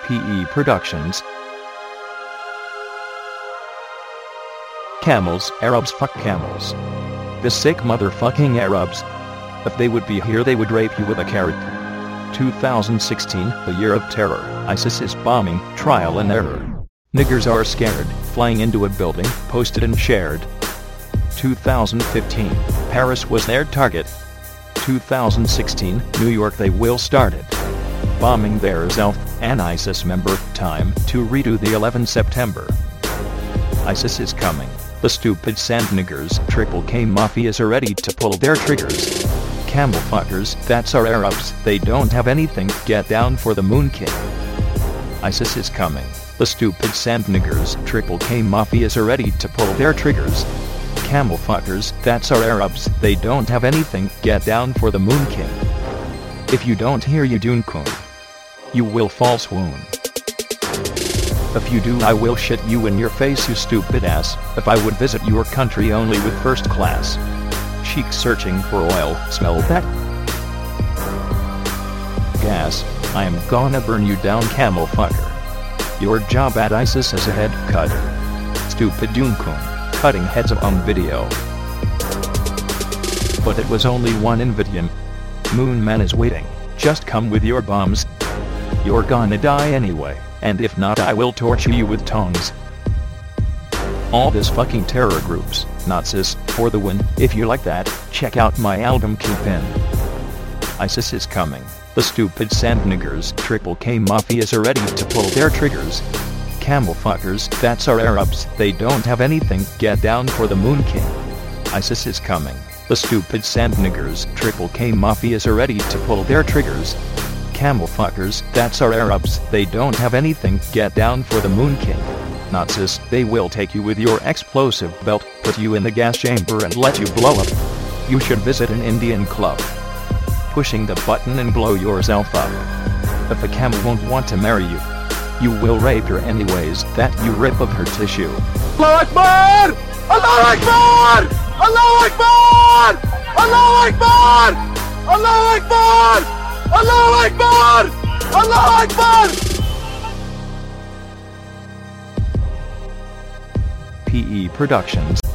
PE Productions. Camels, Arabs fuck camels. The sick motherfucking Arabs. If they would be here they would rape you with a carrot. 2016, the year of terror. ISIS is bombing, trial and error. Niggers are scared, flying into a building, posted and shared. 2015, Paris was their target. 2016, New York they will start it. Bombing theirself, an ISIS member, time to redo the 11 September. ISIS is coming. The stupid sand niggers, Triple K mafias are ready to pull their triggers. Camel fuckers, that's our Arabs, they don't have anything, get down for the Moon King. ISIS is coming. The stupid sand niggers, Triple K mafias are ready to pull their triggers. Camel fuckers, that's our Arabs, they don't have anything, get down for the Moon King. If you don't hear Yudun Kun, you will fall swoon. If you do I will shit you in your face you stupid ass, if I would visit your country only with first class. Cheek searching for oil, smell that? Gas, I am gonna burn you down camel fucker. Your job at ISIS as a head cutter. Stupid Dunkun, cutting heads on video. But it was only one invitation. Moon Man is waiting, just come with your bombs. You're gonna die anyway, and if not I will torture you with tongs. All this fucking terror groups, Nazis, for the win. If you like that, check out my album Keep-In. ISIS is coming. The stupid sand niggers, Triple K mafias are ready to pull their triggers. Camel fuckers, that's our Arabs, they don't have anything, get down for the Moon King. ISIS is coming. The stupid sand niggers, Triple K mafias are ready to pull their triggers. Camel fuckers, that's our Arabs, they don't have anything, get down for the Moon King. Nazis, they will take you with your explosive belt, put you in the gas chamber and let you blow up. You should visit an Indian club. Pushing the button and blow yourself up. If a camel won't want to marry you, you will rape her anyways, that you rip of her tissue. Allahu Akbar! Allahu Akbar! Allahu Akbar! Allahu Akbar! Allahu Akbar! Allahu Akbar! Allahu Akbar! PE Productions.